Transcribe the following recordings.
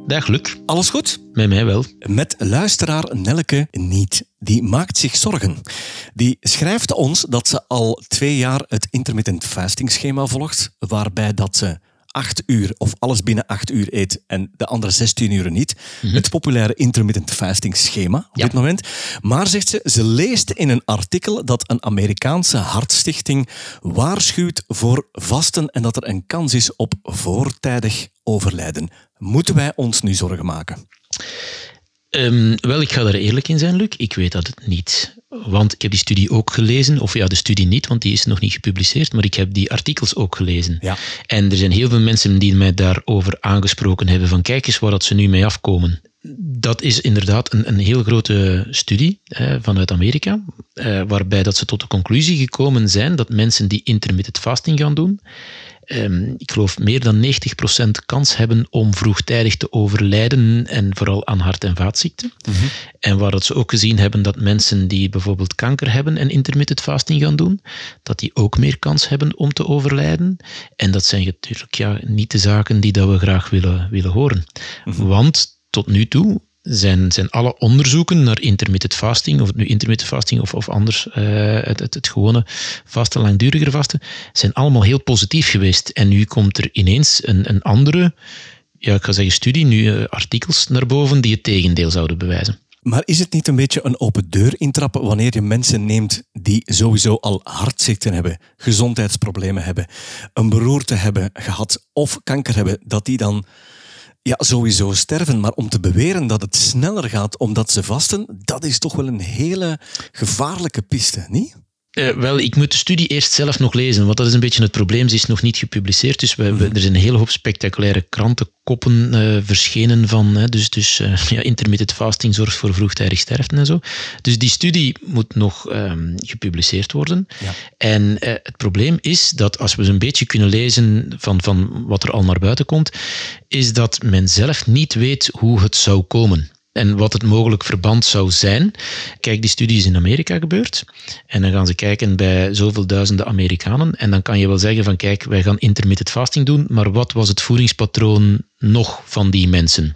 Dag Luc. Alles goed? Met mij wel. Met luisteraar Nelleke niet. Die maakt zich zorgen. Die schrijft ons dat ze al 2 jaar het intermittent fasting schema volgt, waarbij dat ze 8 uur of alles binnen 8 uur eet en de andere 16 uren niet. Het populaire intermittent fasting schema op dit moment. Maar, zegt ze leest in een artikel dat een Amerikaanse hartstichting waarschuwt voor vasten en dat er een kans is op voortijdig overlijden. Moeten wij ons nu zorgen maken? Wel, ik ga daar eerlijk in zijn, Luc. Ik weet dat het niet. Want ik heb die studie ook gelezen. Of ja, de studie niet, want die is nog niet gepubliceerd. Maar ik heb die artikels ook gelezen. Ja. En er zijn heel veel mensen die mij daarover aangesproken hebben. Van kijk eens waar dat ze nu mee afkomen. Dat is inderdaad een heel grote studie vanuit Amerika. Waarbij dat ze tot de conclusie gekomen zijn dat mensen die intermittent fasting gaan doen, ik geloof meer dan 90% kans hebben om vroegtijdig te overlijden en vooral aan hart- en vaatziekten. En waar dat ze ook gezien hebben dat mensen die bijvoorbeeld kanker hebben en intermittent fasting gaan doen, dat die ook meer kans hebben om te overlijden. En dat zijn natuurlijk niet de zaken die dat we graag willen horen. Want tot nu toe zijn alle onderzoeken naar intermittent fasting, of het nu intermittent fasting of anders het gewone vasten, langduriger vasten, zijn allemaal heel positief geweest. En nu komt er ineens een andere, ik ga zeggen studie, nu artikels naar boven die het tegendeel zouden bewijzen. Maar is het niet een beetje een open deur intrappen wanneer je mensen neemt die sowieso al hartziekten hebben, gezondheidsproblemen hebben, een beroerte hebben gehad of kanker hebben, dat die dan sowieso sterven, maar om te beweren dat het sneller gaat omdat ze vasten, dat is toch wel een hele gevaarlijke piste, niet? Wel, ik moet de studie eerst zelf nog lezen, want dat is een beetje het probleem. Ze is nog niet gepubliceerd, dus er zijn een hele hoop spectaculaire krantenkoppen verschenen van. Dus intermittent fasting zorgt voor vroegtijdig sterfte en zo. Dus die studie moet nog gepubliceerd worden. Ja. En het probleem is dat als we een beetje kunnen lezen van wat er al naar buiten komt, is dat men zelf niet weet hoe het zou komen. En wat het mogelijk verband zou zijn. Kijk, die studie is in Amerika gebeurd. En dan gaan ze kijken bij zoveel duizenden Amerikanen. En dan kan je wel zeggen van kijk, wij gaan intermittent fasting doen. Maar wat was het voedingspatroon nog van die mensen?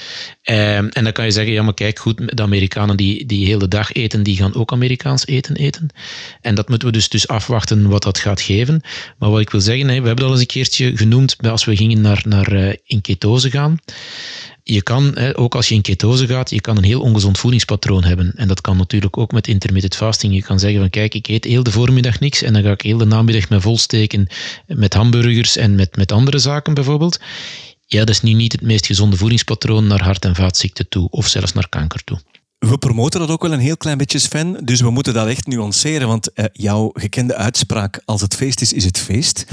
En dan kan je zeggen, ja maar kijk goed, de Amerikanen die heel de dag eten, die gaan ook Amerikaans eten. En dat moeten we dus afwachten wat dat gaat geven. Maar wat ik wil zeggen, we hebben dat al eens een keertje genoemd als we gingen naar in ketose gaan. Je kan, ook als je in ketose gaat, je kan een heel ongezond voedingspatroon hebben. En dat kan natuurlijk ook met intermittent fasting. Je kan zeggen van kijk, ik eet heel de voormiddag niks en dan ga ik heel de namiddag me volsteken met hamburgers en met andere zaken bijvoorbeeld. Ja, dat is nu niet het meest gezonde voedingspatroon naar hart- en vaatziekten toe, of zelfs naar kanker toe. We promoten dat ook wel een heel klein beetje, Sven, dus we moeten dat echt nuanceren, want jouw gekende uitspraak, als het feest is, is het feest.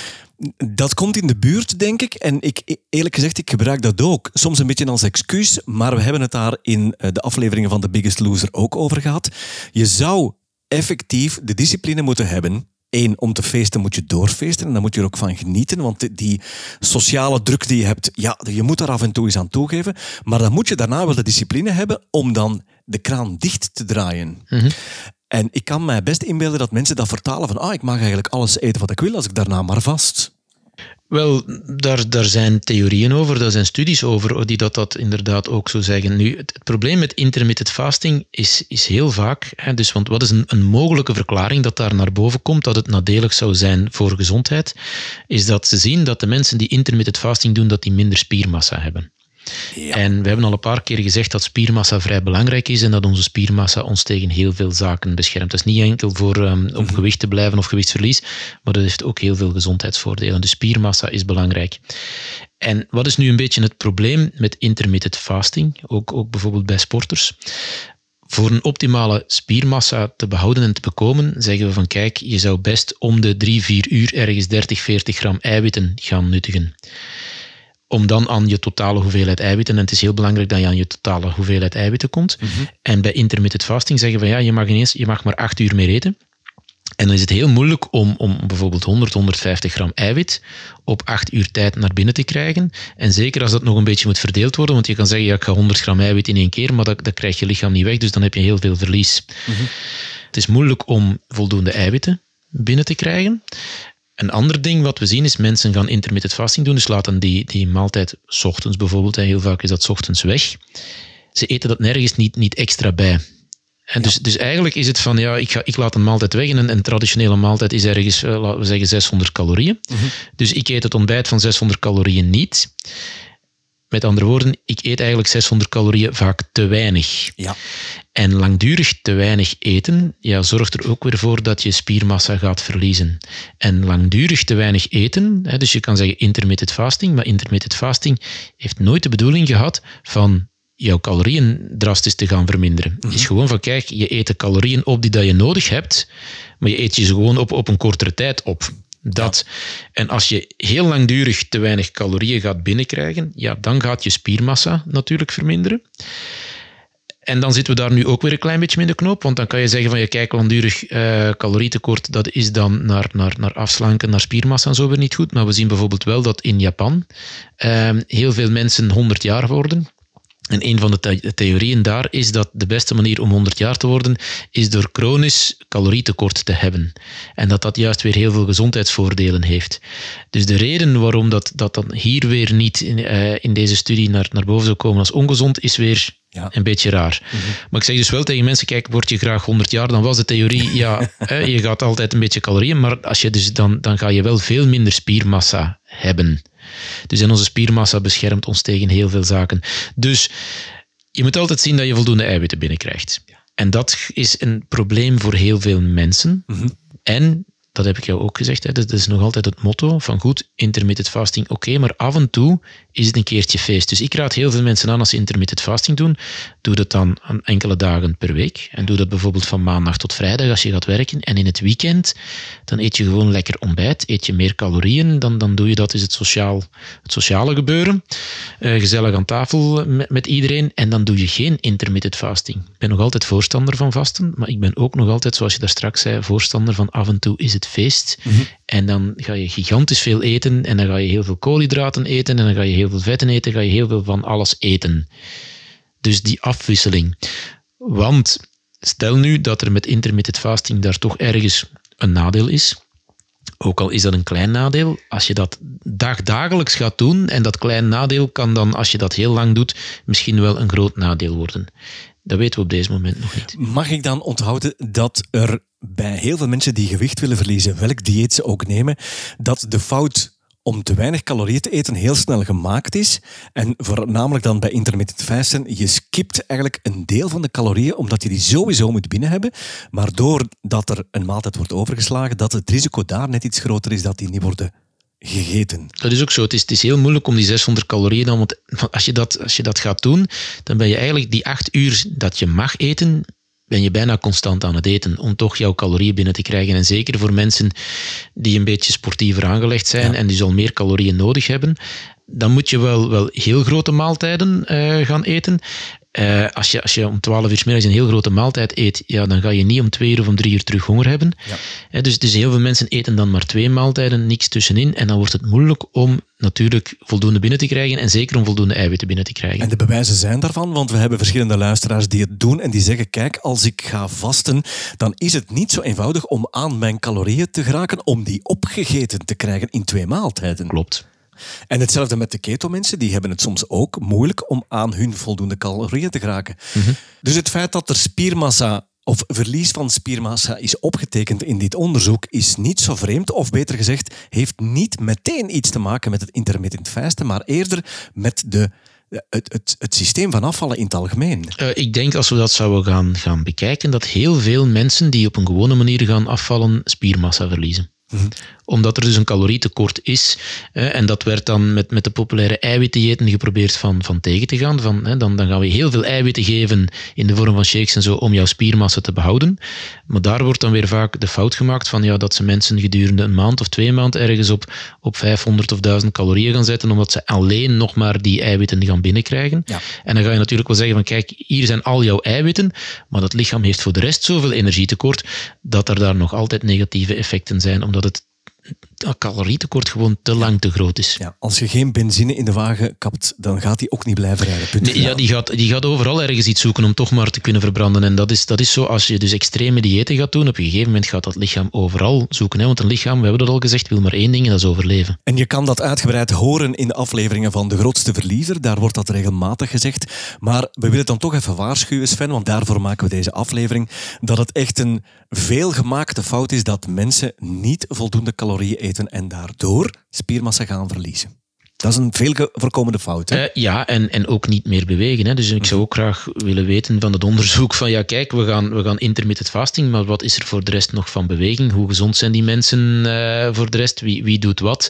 Dat komt in de buurt, denk ik. En eerlijk gezegd, ik gebruik dat ook. Soms een beetje als excuus, maar we hebben het daar in de afleveringen van The Biggest Loser ook over gehad. Je zou effectief de discipline moeten hebben. 1, om te feesten moet je doorfeesten en daar moet je er ook van genieten, want die sociale druk die je hebt, je moet daar af en toe eens aan toegeven, maar dan moet je daarna wel de discipline hebben om dan de kraan dicht te draaien. En ik kan mij best inbeelden dat mensen dat vertalen van ik mag eigenlijk alles eten wat ik wil als ik daarna maar vast. Wel, daar zijn theorieën over, daar zijn studies over die dat inderdaad ook zo zeggen. Nu, het probleem met intermittent fasting is heel vaak, dus, want wat is een mogelijke verklaring dat daar naar boven komt, dat het nadelig zou zijn voor gezondheid, is dat ze zien dat de mensen die intermittent fasting doen, dat die minder spiermassa hebben. Ja. En we hebben al een paar keer gezegd dat spiermassa vrij belangrijk is en dat onze spiermassa ons tegen heel veel zaken beschermt. Dat is niet enkel voor om gewicht te blijven of gewichtsverlies, maar dat heeft ook heel veel gezondheidsvoordelen. Dus spiermassa is belangrijk. En wat is nu een beetje het probleem met intermittent fasting, ook bijvoorbeeld bij sporters? Voor een optimale spiermassa te behouden en te bekomen, zeggen we van kijk, je zou best om de 3-4 uur ergens 30-40 gram eiwitten gaan nuttigen. Om dan aan je totale hoeveelheid eiwitten, en het is heel belangrijk dat je aan je totale hoeveelheid eiwitten komt. En bij intermittent fasting zeggen we je mag maar 8 uur meer eten. En dan is het heel moeilijk om bijvoorbeeld 100-150 gram eiwit op 8 uur tijd naar binnen te krijgen. En zeker als dat nog een beetje moet verdeeld worden, want je kan zeggen, ik ga 100 gram eiwit in 1 keer, maar dat krijgt je lichaam niet weg, dus dan heb je heel veel verlies. Het is moeilijk om voldoende eiwitten binnen te krijgen. Een ander ding wat we zien is mensen gaan intermittent fasting doen, dus laten die maaltijd 's ochtends bijvoorbeeld, heel vaak is dat 's ochtends weg. Ze eten dat nergens niet extra bij. En dus eigenlijk is het van, ik laat een maaltijd weg en een traditionele maaltijd is ergens, laten we zeggen, 600 calorieën. Mm-hmm. Dus ik eet het ontbijt van 600 calorieën niet. Met andere woorden, ik eet eigenlijk 600 calorieën vaak te weinig. Ja. En langdurig te weinig eten zorgt er ook weer voor dat je spiermassa gaat verliezen. En langdurig te weinig eten, dus je kan zeggen intermittent fasting, maar intermittent fasting heeft nooit de bedoeling gehad van jouw calorieën drastisch te gaan verminderen. Mm-hmm. Het is gewoon van, kijk, je eet de calorieën op die dat je nodig hebt, maar je eet je ze gewoon op een kortere tijd op. Dat. Ja. En als je heel langdurig te weinig calorieën gaat binnenkrijgen, dan gaat je spiermassa natuurlijk verminderen. En dan zitten we daar nu ook weer een klein beetje in de knoop, want dan kan je zeggen van, kijk, langdurig calorietekort, dat is dan naar afslanken, naar spiermassa en zo weer niet goed. Maar we zien bijvoorbeeld wel dat in Japan heel veel mensen 100 jaar worden. En een van de theorieën daar is dat de beste manier om 100 jaar te worden is door chronisch calorietekort te hebben. En dat juist weer heel veel gezondheidsvoordelen heeft. Dus de reden waarom dat dan hier weer niet in deze studie naar boven zou komen als ongezond, is weer een beetje raar. Mm-hmm. Maar ik zeg dus wel tegen mensen, kijk, word je graag 100 jaar, dan was de theorie, je gaat altijd een beetje calorieën, maar als je dus dan ga je wel veel minder spiermassa hebben. Dus en onze spiermassa beschermt ons tegen heel veel zaken. Dus je moet altijd zien dat je voldoende eiwitten binnenkrijgt. Ja. En dat is een probleem voor heel veel mensen. Mm-hmm. En, dat heb ik jou ook gezegd, dat is nog altijd het motto van goed, intermittent fasting, oké, maar af en toe is het een keertje feest. Dus ik raad heel veel mensen aan als ze intermittent fasting doen, doe dat dan enkele dagen per week. En doe dat bijvoorbeeld van maandag tot vrijdag als je gaat werken. En in het weekend, dan eet je gewoon lekker ontbijt, eet je meer calorieën, dan doe je dat, is het sociale gebeuren. Gezellig aan tafel met iedereen. En dan doe je geen intermittent fasting. Ik ben nog altijd voorstander van vasten, maar ik ben ook nog altijd, zoals je daar straks zei, voorstander van af en toe is het feest. Mm-hmm. En dan ga je gigantisch veel eten en dan ga je heel veel koolhydraten eten en dan ga je heel veel vetten eten, ga je heel veel van alles eten. Dus die afwisseling. Want stel nu dat er met intermittent fasting daar toch ergens een nadeel is. Ook al is dat een klein nadeel, als je dat dagelijks gaat doen en dat klein nadeel kan dan, als je dat heel lang doet, misschien wel een groot nadeel worden. Dat weten we op deze moment nog niet. Mag ik dan onthouden dat er bij heel veel mensen die gewicht willen verliezen, welk dieet ze ook nemen, dat de fout om te weinig calorieën te eten heel snel gemaakt is. En voornamelijk dan bij intermittent fasten, je skipt eigenlijk een deel van de calorieën, omdat je die sowieso moet binnen hebben. Maar doordat er een maaltijd wordt overgeslagen, dat het risico daar net iets groter is dat die niet worden gegeten. Dat is ook zo. Het is heel moeilijk om die 600 calorieën dan, want als je dat gaat doen, dan ben je eigenlijk die 8 uur dat je mag eten, ben je bijna constant aan het eten om toch jouw calorieën binnen te krijgen. En zeker voor mensen die een beetje sportiever aangelegd zijn en die al meer calorieën nodig hebben, dan moet je wel heel grote maaltijden gaan eten. Als je om 12 uur 's middags een heel grote maaltijd eet, dan ga je niet om 2 uur of om 3 uur terug honger hebben. Ja. Dus heel veel mensen eten dan maar 2 maaltijden, niks tussenin. En dan wordt het moeilijk om natuurlijk voldoende binnen te krijgen en zeker om voldoende eiwitten binnen te krijgen. En de bewijzen zijn daarvan, want we hebben verschillende luisteraars die het doen en die zeggen, kijk, als ik ga vasten, dan is het niet zo eenvoudig om aan mijn calorieën te geraken, om die opgegeten te krijgen in 2 maaltijden. Klopt. En hetzelfde met de keto-mensen, die hebben het soms ook moeilijk om aan hun voldoende calorieën te geraken. Mm-hmm. Dus het feit dat er spiermassa of verlies van spiermassa is opgetekend in dit onderzoek is niet zo vreemd, of beter gezegd, heeft niet meteen iets te maken met het intermittent fasten, maar eerder met het systeem van afvallen in het algemeen. Ik denk als we dat zouden gaan bekijken, dat heel veel mensen die op een gewone manier gaan afvallen, spiermassa verliezen. Mm-hmm. Omdat er dus een calorietekort is. En dat werd dan met de populaire eiwitdiëten geprobeerd van tegen te gaan. Dan gaan we heel veel eiwitten geven in de vorm van shakes en zo om jouw spiermassa te behouden. Maar daar wordt dan weer vaak de fout gemaakt van dat ze mensen gedurende een maand of 2 maanden ergens op 500 of 1000 calorieën gaan zetten, omdat ze alleen nog maar die eiwitten gaan binnenkrijgen. Ja. En dan ga je natuurlijk wel zeggen van kijk, hier zijn al jouw eiwitten, maar dat lichaam heeft voor de rest zoveel energietekort dat er daar nog altijd negatieve effecten zijn, omdat het calorietekort gewoon te lang te groot is. Ja, als je geen benzine in de wagen kapt, dan gaat die ook niet blijven rijden. Nee, ja, die gaat overal ergens iets zoeken om toch maar te kunnen verbranden. En dat is zo, als je dus extreme diëten gaat doen, op een gegeven moment gaat dat lichaam overal zoeken. Hè? Want een lichaam, we hebben dat al gezegd, wil maar één ding en dat is overleven. En je kan dat uitgebreid horen in de afleveringen van De Grootste Verliezer. Daar wordt dat regelmatig gezegd. Maar we willen dan toch even waarschuwen, Sven, want daarvoor maken we deze aflevering, dat het echt een veelgemaakte fout is dat mensen niet voldoende calorieën eten en daardoor spiermassa gaan verliezen. Dat is een veel voorkomende fout. Hè? Ja, en ook niet meer bewegen. Hè. Dus ik zou ook graag willen weten van het onderzoek van, ja kijk, we gaan intermittent fasting, maar wat is er voor de rest nog van beweging? Hoe gezond zijn die mensen voor de rest? Wie doet wat?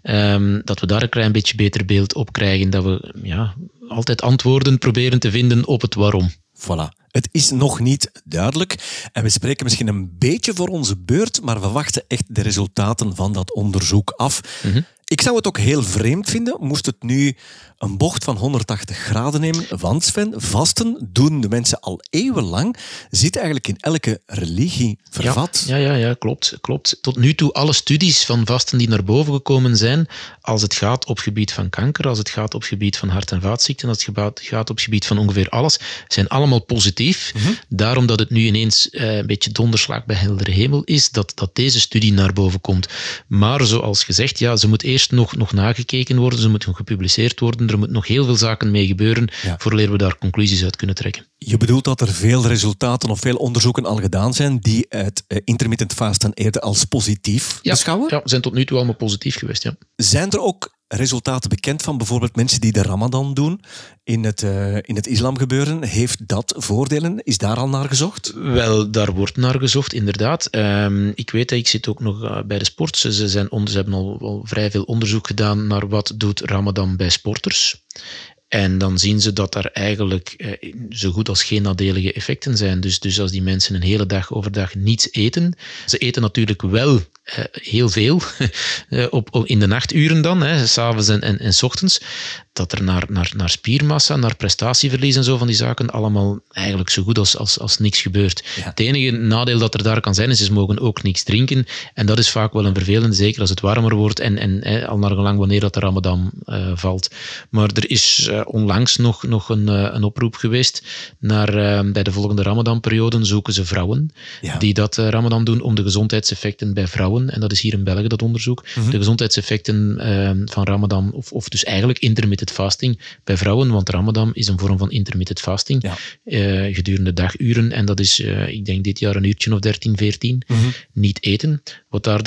Dat we daar een klein beetje beter beeld op krijgen, dat we altijd antwoorden proberen te vinden op het waarom. Voilà. Het is nog niet duidelijk en we spreken misschien een beetje voor onze beurt, maar we wachten echt de resultaten van dat onderzoek af. Mm-hmm. Ik zou het ook heel vreemd vinden, moest het nu een bocht van 180 graden nemen. Want Sven, vasten doen de mensen al eeuwenlang, zit eigenlijk in elke religie vervat. Ja, klopt. Tot nu toe alle studies van vasten die naar boven gekomen zijn, als het gaat op gebied van kanker, als het gaat op gebied van hart- en vaatziekten, als het gaat op gebied van ongeveer alles, zijn allemaal positief. Mm-hmm. Daarom dat het nu ineens een beetje donderslag bij heldere hemel is, dat deze studie naar boven komt. Maar zoals gezegd, ze moet eerst nog nagekeken worden, ze moet nog gepubliceerd worden, er moet nog heel veel zaken mee gebeuren, voordat we daar conclusies uit kunnen trekken. Je bedoelt dat er veel resultaten of veel onderzoeken al gedaan zijn die het intermittent fasten eerder als positief beschouwen? Ja, zijn tot nu toe allemaal positief geweest, ja. Zijn er ook resultaten bekend van bijvoorbeeld mensen die de Ramadan doen in het islamgebeuren? Heeft dat voordelen? Is daar al naar gezocht? Wel, daar wordt naar gezocht, inderdaad. Ik weet dat ik zit ook nog bij de sport. Ze hebben al vrij veel onderzoek gedaan naar wat doet Ramadan bij sporters. En dan zien ze dat er eigenlijk zo goed als geen nadelige effecten zijn. Dus als die mensen een hele dag overdag niets eten, ze eten natuurlijk wel heel veel in de nachturen dan, 's avonds en 's ochtends, dat er naar spiermassa, naar prestatieverlies en zo van die zaken allemaal eigenlijk zo goed als niks gebeurt. Ja. Het enige nadeel dat er daar kan zijn, is ze mogen ook niks drinken. En dat is vaak wel een vervelende, zeker als het warmer wordt en al naar gelang wanneer dat de Ramadan valt. Maar er is onlangs nog een oproep geweest naar bij de volgende Ramadan-periode zoeken ze vrouwen die dat Ramadan doen om de gezondheidseffecten bij vrouwen, en dat is hier in België dat onderzoek, de gezondheidseffecten van Ramadan, of dus eigenlijk intermittent fasting bij vrouwen, want Ramadan is een vorm van intermittent fasting gedurende daguren, en dat is, ik denk dit jaar een uurtje of 13, 14, niet eten, wat daar de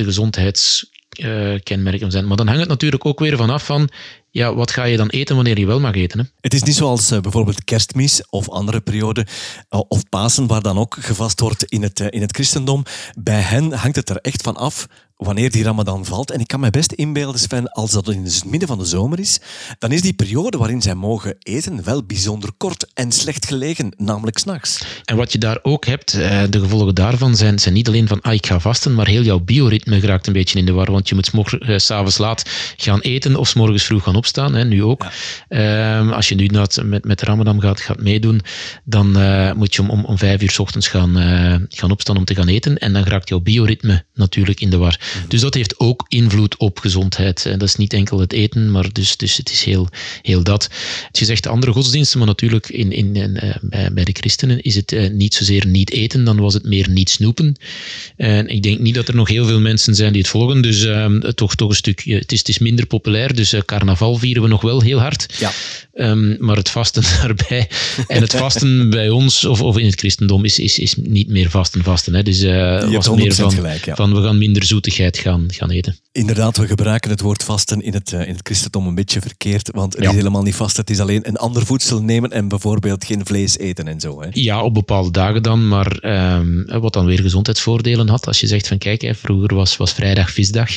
gezondheidskenmerken zijn. Maar dan hangt het natuurlijk ook weer vanaf van, wat ga je dan eten wanneer je wel mag eten? Hè? Het is niet zoals bijvoorbeeld Kerstmis of andere perioden, of Pasen, waar dan ook gevast wordt in het christendom. Bij hen hangt het er echt van af wanneer die Ramadan valt. En ik kan me best inbeelden, Sven, als dat in het midden van de zomer is, dan is die periode waarin zij mogen eten wel bijzonder kort en slecht gelegen, namelijk 's nachts. En wat je daar ook hebt, de gevolgen daarvan zijn niet alleen van ik ga vasten, maar heel jouw bioritme geraakt een beetje in de war, want je moet 's avonds laat gaan eten of 's morgens vroeg gaan opstaan, hè, nu ook. Ja. Als je nu met Ramadan gaat meedoen, dan moet je om 5 uur 's ochtends gaan opstaan om te gaan eten, en dan geraakt jouw bioritme natuurlijk in de war. Dus dat heeft ook invloed op gezondheid. En dat is niet enkel het eten, maar dus het is heel dat. Je zegt andere godsdiensten, maar natuurlijk bij de christenen is het niet zozeer niet eten, dan was het meer niet snoepen. En ik denk niet dat er nog heel veel mensen zijn die het volgen, dus toch een stukje, het is minder populair, dus carnaval vieren we nog wel heel hard. Ja. Maar het vasten daarbij, en het vasten bij ons, of in het christendom, is niet meer vasten. Hè. Dus was meer van we gaan minder zoetigheid gaan eten. Inderdaad, we gebruiken het woord vasten in het christendom een beetje verkeerd, want het is helemaal niet vast. Het is alleen een ander voedsel nemen en bijvoorbeeld geen vlees eten en zo. Hè? Ja, op bepaalde dagen dan, maar wat dan weer gezondheidsvoordelen had. Als je zegt van kijk, vroeger was vrijdag visdag.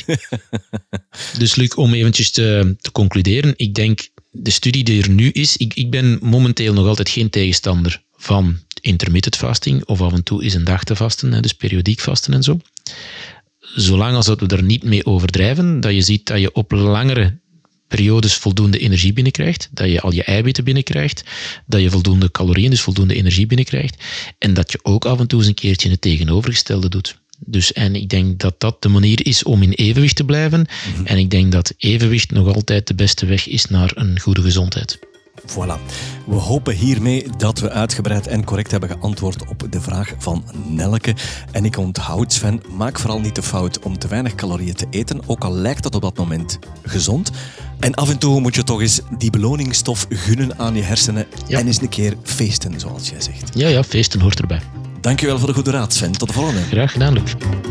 Dus Luc, om eventjes te concluderen, ik denk de studie die er nu is, ik ben momenteel nog altijd geen tegenstander van intermittent fasting, of af en toe is een dag te vasten, dus periodiek vasten en zo. Zolang als dat we er niet mee overdrijven, dat je ziet dat je op langere periodes voldoende energie binnenkrijgt, dat je al je eiwitten binnenkrijgt, dat je voldoende calorieën, dus voldoende energie binnenkrijgt, en dat je ook af en toe eens een keertje het tegenovergestelde doet. Dus, en ik denk dat dat de manier is om in evenwicht te blijven. En ik denk dat evenwicht nog altijd de beste weg is naar een goede gezondheid. Voilà. We hopen hiermee dat we uitgebreid en correct hebben geantwoord op de vraag van Nelleke. En ik onthoud, Sven, maak vooral niet de fout om te weinig calorieën te eten, ook al lijkt dat op dat moment gezond. En af en toe moet je toch eens die beloningsstof gunnen aan je hersenen en eens een keer feesten, zoals jij zegt. Ja, feesten hoort erbij. Dankjewel voor de goede raad, Sven. Tot de volgende. Graag gedaan, Luc.